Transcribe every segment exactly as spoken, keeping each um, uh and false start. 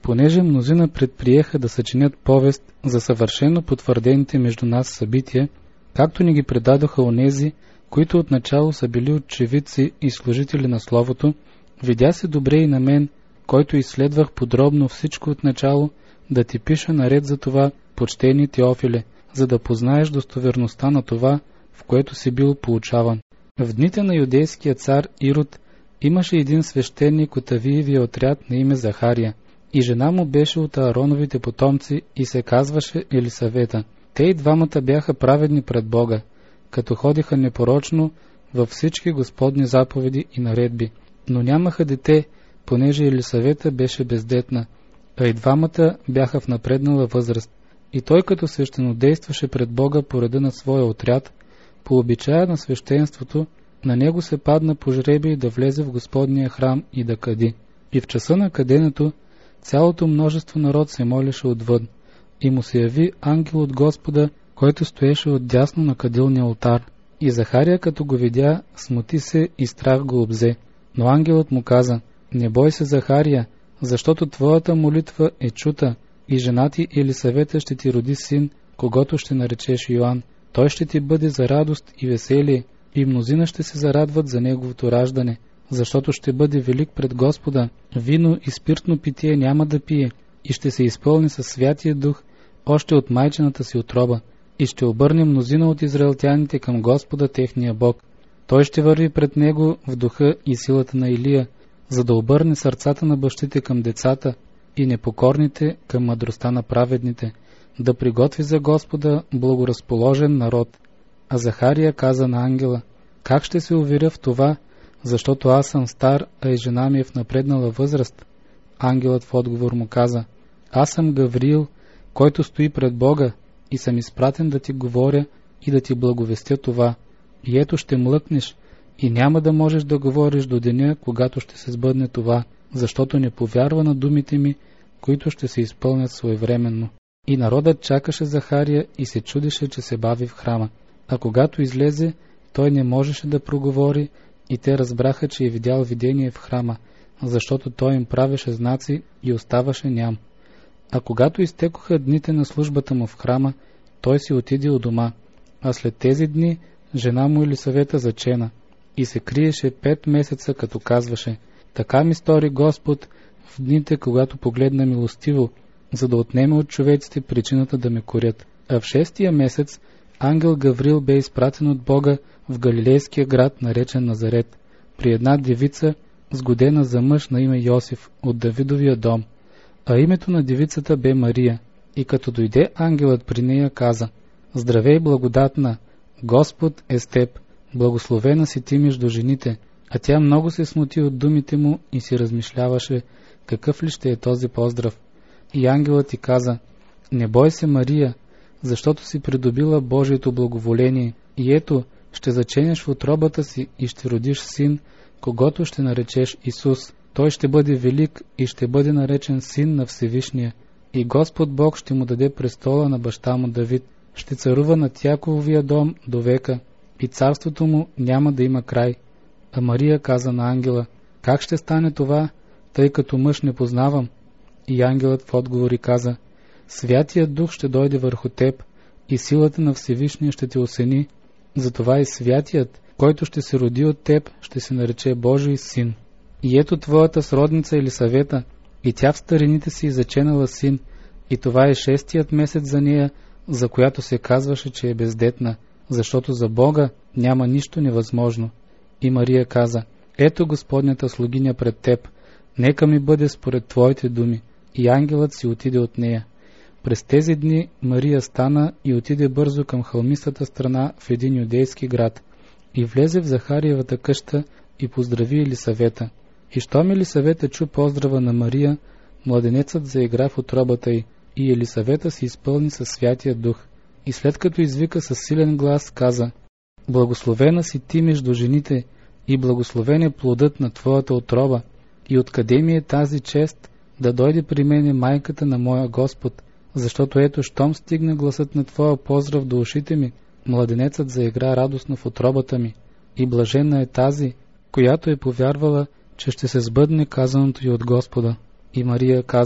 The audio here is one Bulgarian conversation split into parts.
Понеже мнозина предприеха да съчинят повест за съвършено потвърдените между нас събития, както ни ги предадоха онези, които отначало са били очевидци и служители на Словото, видя се добре и на мен, който изследвах подробно всичко отначало, да ти пиша наред за това, почтени Теофиле, за да познаеш достоверността на това, в което си бил поучаван. В дните на юдейския цар Ирод имаше един свещеник от Авиевия отряд на име Захария, и жена му беше от Аароновите потомци и се казваше Елисавета. Те и двамата бяха праведни пред Бога, като ходиха непорочно във всички Господни заповеди и наредби, но нямаха дете, понеже Елисавета беше бездетна, а и двамата бяха в напреднала възраст. И той, като свещенодействаше пред Бога по реда на своя отряд, по обичая на свещенството, на него се падна по жребий да влезе в Господния храм и да кади. И в часа на каденето цялото множество народ се молеше отвън, и му се яви ангел от Господа, който стоеше отдясно на кадилния олтар. И Захария, като го видя, смути се и страх го обзе. Но ангелът му каза: не бой се, Захария, защото твоята молитва е чута, и жена ти Елисавета ще ти роди син, когото ще наречеш Йоан. Той ще ти бъде за радост и веселие, и мнозина ще се зарадват за неговото раждане, защото ще бъде велик пред Господа. Вино и спиртно питие няма да пие, и ще се изпълни със Святия Дух още от майчината си утроба, и ще обърне мнозина от израелтяните към Господа техния Бог. Той ще върви пред него в духа и силата на Илия, за да обърне сърцата на бащите към децата и непокорните към мъдростта на праведните, да приготви за Господа благоразположен народ. А Захария каза на ангела: как ще се уверя в това, защото аз съм стар, а и жена ми е в напреднала възраст? Ангелът в отговор му каза: аз съм Гавриил, който стои пред Бога, и съм изпратен да ти говоря и да ти благовестя това. И ето ще млъкнеш, и няма да можеш да говориш до деня, когато ще се сбъдне това, защото не повярва на думите ми, които ще се изпълнят своевременно. И народът чакаше Захария и се чудеше, че се бави в храма. А когато излезе, той не можеше да проговори, и те разбраха, че е видял видение в храма, защото той им правеше знаци и оставаше ням. А когато изтекоха дните на службата му в храма, той си отиде у дома, а след тези дни жена му Елисавета зачена и се криеше пет месеца, като казваше: така ми стори Господ в дните, когато погледна милостиво, за да отнеме от човеците причината да ме корят. А в шестия месец ангел Гаврил бе изпратен от Бога в галилейския град, наречен Назарет, при една девица, сгодена за мъж на име Йосиф от Давидовия дом. А името на девицата бе Мария. И като дойде ангелът при нея, каза: здравей, благодатна, Господ е с теб, благословена си ти между жените. А тя много се смути от думите му и си размишляваше какъв ли ще е този поздрав. И ангелът ти каза: не бой се, Мария, защото си придобила Божието благоволение, и ето, ще заченеш в утробата си и ще родиш син, когото ще наречеш Исус. Той ще бъде велик и ще бъде наречен син на Всевишния. И Господ Бог ще му даде престола на баща му Давид, ще царува над Якововия дом до века, и царството му няма да има край. А Мария каза на ангела: как ще стане това, тъй като мъж не познавам? И ангелът в отговори каза: Святият Дух ще дойде върху теб, и силата на Всевишния ще те осени, затова и Святият, който ще се роди от теб, ще се нарече Божий син. И ето твоята сродница Елисавета, и тя в старините си заченала син, и това е шестият месец за нея, за която се казваше, че е бездетна, защото за Бога няма нищо невъзможно. И Мария каза: ето Господнята слугиня пред теб, нека ми бъде според твоите думи. И ангелът си отиде от нея. През тези дни Мария стана и отиде бързо към хълмистата страна в един юдейски град, и влезе в Захариевата къща и поздрави Елисавета. И щом Елисавета чу поздрава на Мария, младенецът заигра в утробата й, и Елисавета се изпълни със Святия Дух. И след като извика със силен глас, каза: благословена си ти между жените, и благословен е плодът на твоята утроба. И откъде ми е тази чест да дойде при мене майката на моя Господ, защото ето, щом стигна гласът на твоя поздрав до ушите ми, младенецът заигра радостно в утробата ми. И блажена е тази, която е повярвала, че ще се сбъдне казаното й от Господа. И Мария каза: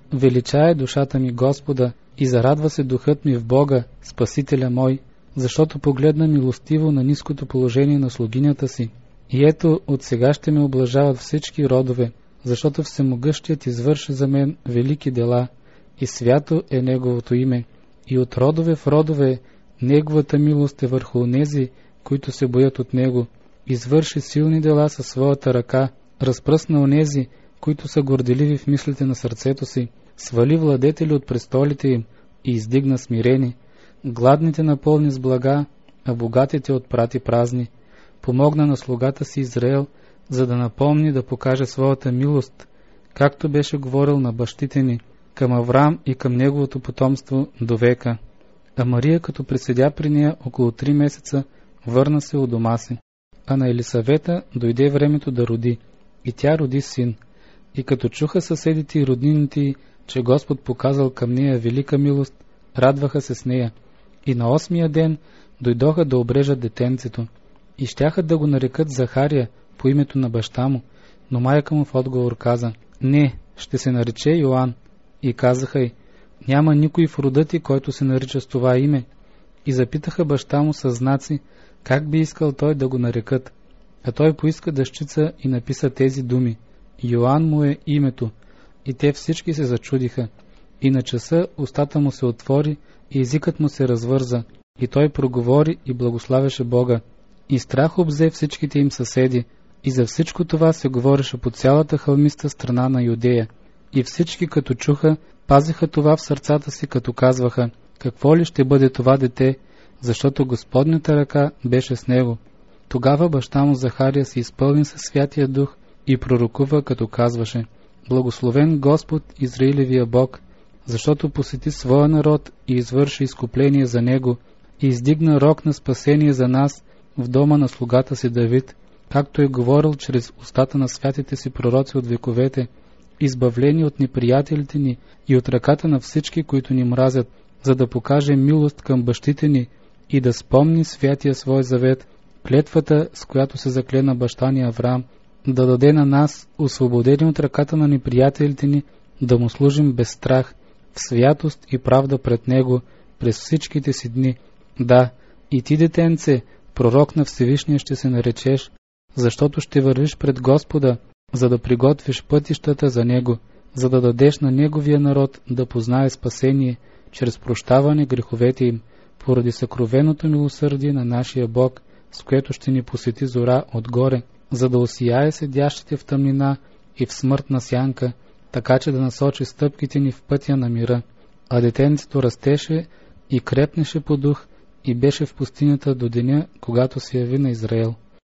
величае душата ми Господа и зарадва се духът ми в Бога, Спасителя мой, защото погледна милостиво на ниското положение на слугинята си. И ето, от сега ще ме облажават всички родове, защото Всемогъщият извърши за мен велики дела, и свято е Неговото име. И от родове в родове Неговата милост е върху онези, които се боят от Него. Извърши силни дела със своята ръка, разпръсна онези, които са горделиви в мислите на сърцето си, свали владетели от престолите им и издигна смирени. Гладните напълни с блага, а богатите отпрати празни. Помогна на слугата си Израел, за да напомни да покаже своята милост, както беше говорил на бащите ни, към Авраам и към неговото потомство до века. А Мария, като преседя при нея около три месеца, върна се у дома си. А на Елисавета дойде времето да роди, и тя роди син. И като чуха съседите и роднините й, че Господ показал към нея велика милост, радваха се с нея. И на осмия ден дойдоха да обрежат детенцето. И щяха да го нарекат Захария по името на баща му, но майка му в отговор каза: не, ще се нарече Йоан. И казаха й: няма никой в рода ти, който се нарича с това име. И запитаха баща му със знаци, как би искал той да го нарекат. А той поиска дъщица и написа тези думи: Йоан му е името. И те всички се зачудиха. И на часа устата му се отвори и езикът му се развърза. И той проговори и благославяше Бога. И страх обзе всичките им съседи. И за всичко това се говореше по цялата хълмиста страна на Юдея. И всички, като чуха, пазиха това в сърцата си, като казваха: какво ли ще бъде това дете, защото Господнята ръка беше с него. Тогава баща му Захария се изпълни със Святия Дух и пророкува, като казваше: благословен Господ, Израилевия Бог, защото посети своя народ и извърши изкупление за него и издигна рог на спасение за нас в дома на слугата си Давид, както е говорил чрез устата на святите си пророци от вековете, избавление от неприятелите ни и от ръката на всички, които ни мразят, за да покаже милост към бащите ни и да спомни святия свой завет, клетвата, с която се заклена баща ни Авраам, да даде на нас, освободени от ръката на неприятелите ни, да му служим без страх, в святост и правда пред него през всичките си дни. Да, и ти, детенце, пророк на Всевишния ще се наречеш, защото ще вървиш пред Господа, за да приготвиш пътищата за Него, за да дадеш на Неговия народ да познае спасение, чрез прощаване греховете им, поради съкровеното милосърдие на нашия Бог, с което ще ни посети зора отгоре, за да осияе седящите в тъмнина и в смъртна сянка, така че да насочи стъпките ни в пътя на мира. А детенцето растеше и крепнеше по дух и беше в пустинята до деня, когато се яви на Израел.